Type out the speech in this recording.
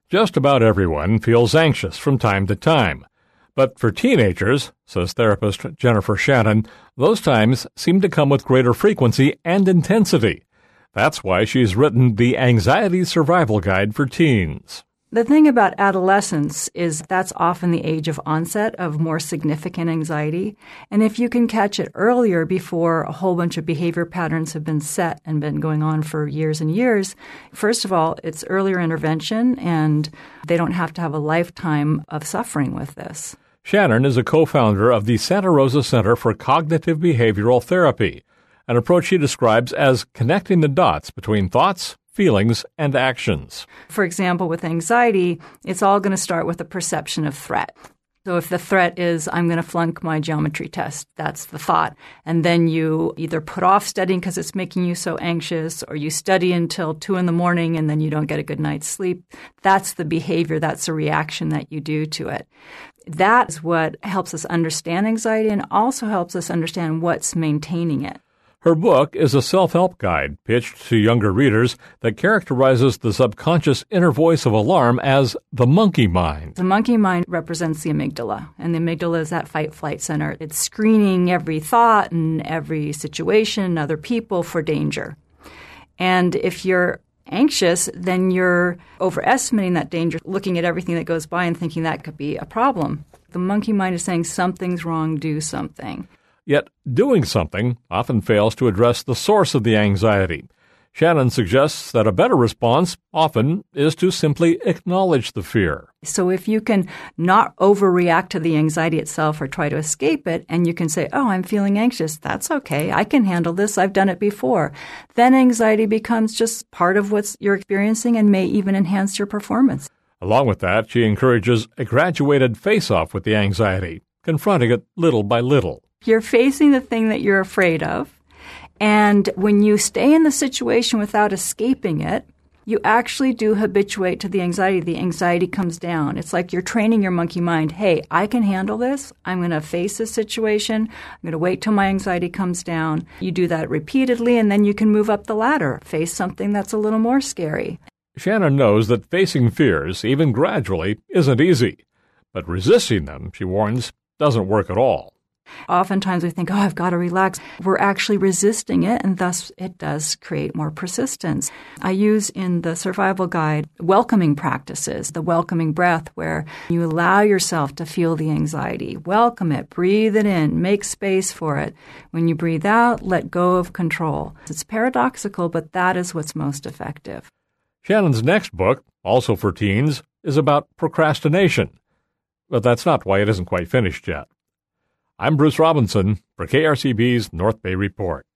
Just about everyone feels anxious from time to time. But for teenagers, says therapist Jennifer Shannon, those times seem to come with greater frequency and intensity. That's why she's written the Anxiety Survival Guide for Teens. The thing about adolescence is that's often the age of onset of more significant anxiety. And if you can catch it earlier before a whole bunch of behavior patterns have been set and been going on for years and years, first of all, it's earlier intervention and they don't have to have a lifetime of suffering with this. Shannon is a co-founder of the Santa Rosa Center for Cognitive Behavioral Therapy, an approach she describes as connecting the dots between thoughts, feelings, and actions. For example, with anxiety, it's all going to start with a perception of threat. So if the threat is, I'm going to flunk my geometry test, that's the thought. And then you either put off studying because it's making you so anxious, or you study until 2 a.m. and then you don't get a good night's sleep. That's the behavior, that's the reaction that you do to it. That is what helps us understand anxiety and also helps us understand what's maintaining it. Her book is a self-help guide pitched to younger readers that characterizes the subconscious inner voice of alarm as the monkey mind. The monkey mind represents the amygdala, and the amygdala is that fight-flight center. It's screening every thought and every situation, other people for danger. And if you're anxious, then you're overestimating that danger, looking at everything that goes by and thinking that could be a problem. The monkey mind is saying something's wrong, do something. Yet doing something often fails to address the source of the anxiety. Shannon suggests that a better response often is to simply acknowledge the fear. So if you can not overreact to the anxiety itself or try to escape it, and you can say, oh, I'm feeling anxious, that's okay, I can handle this, I've done it before, then anxiety becomes just part of what you're experiencing and may even enhance your performance. Along with that, she encourages a graduated face-off with the anxiety, confronting it little by little. You're facing the thing that you're afraid of, and when you stay in the situation without escaping it, you actually do habituate to the anxiety. The anxiety comes down. It's like you're training your monkey mind, hey, I can handle this. I'm going to face this situation. I'm going to wait till my anxiety comes down. You do that repeatedly, and then you can move up the ladder, face something that's a little more scary. Shannon knows that facing fears, even gradually, isn't easy. But resisting them, she warns, doesn't work at all. Oftentimes we think, oh, I've got to relax. We're actually resisting it, and thus it does create more persistence. I use in the survival guide welcoming practices, the welcoming breath, where you allow yourself to feel the anxiety. Welcome it, breathe it in, make space for it. When you breathe out, let go of control. It's paradoxical, but that is what's most effective. Shannon's next book, also for teens, is about procrastination. But that's not why it isn't quite finished yet. I'm Bruce Robinson for KRCB's North Bay Report.